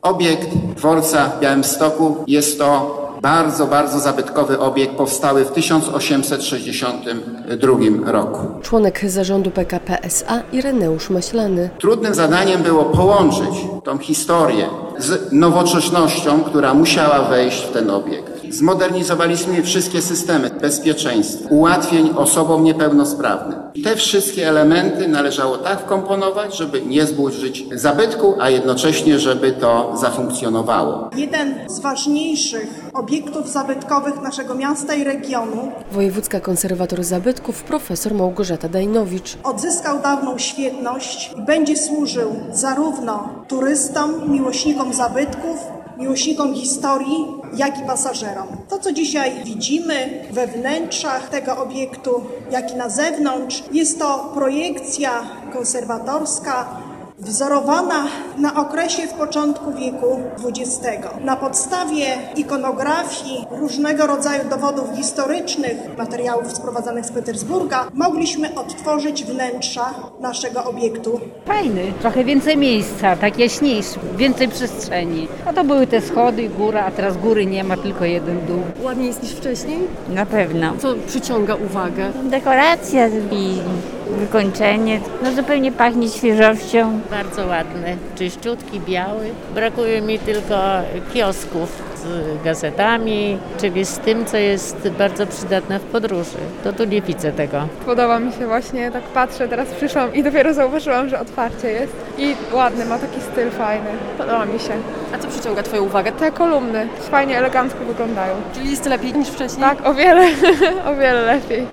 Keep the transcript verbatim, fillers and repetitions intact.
Obiekt dworca w Białymstoku jest to bardzo, bardzo zabytkowy obiekt, powstały w tysiąc osiemset sześćdziesiątym drugim roku. Członek zarządu P K P S A Ireneusz Maślany. Trudnym zadaniem było połączyć tą historię z nowoczesnością, która musiała wejść w ten obiekt. Zmodernizowaliśmy wszystkie systemy bezpieczeństwa, ułatwień osobom niepełnosprawnym. Te wszystkie elementy należało tak wkomponować, żeby nie zburzyć zabytku, a jednocześnie, żeby to zafunkcjonowało. Jeden z ważniejszych obiektów zabytkowych naszego miasta i regionu. Wojewódzka konserwator zabytków profesor Małgorzata Dajnowicz. Odzyskał dawną świetność i będzie służył zarówno turystom, miłośnikom zabytków, miłośnikom historii, jak i pasażerom. To, co dzisiaj widzimy we wnętrzach tego obiektu, jak i na zewnątrz, jest to projekcja konserwatorska wzorowana na okresie w początku wieku dwudziestego. Na podstawie ikonografii, różnego rodzaju dowodów historycznych, materiałów sprowadzanych z Petersburga, mogliśmy odtworzyć wnętrza naszego obiektu. Fajny, trochę więcej miejsca, tak jaśniejszy, więcej przestrzeni. A to były te schody, góra, a teraz góry nie ma, tylko jeden dół. Ładniej jest niż wcześniej? Na pewno. Co przyciąga uwagę? Dekoracja i wykończenie, no zupełnie pachnie świeżością. Bardzo ładny, czyściutki, biały. Brakuje mi tylko kiosków z gazetami, czyli z tym, co jest bardzo przydatne w podróży. To tu nie widzę tego. Podoba mi się właśnie, tak patrzę, teraz przyszłam i dopiero zauważyłam, że otwarcie jest. I ładny, ma taki styl fajny. Podoba mi się. A co przyciąga Twoją uwagę? Te kolumny fajnie, elegancko wyglądają. Czyli jest lepiej niż wcześniej? Tak, o wiele, o wiele lepiej.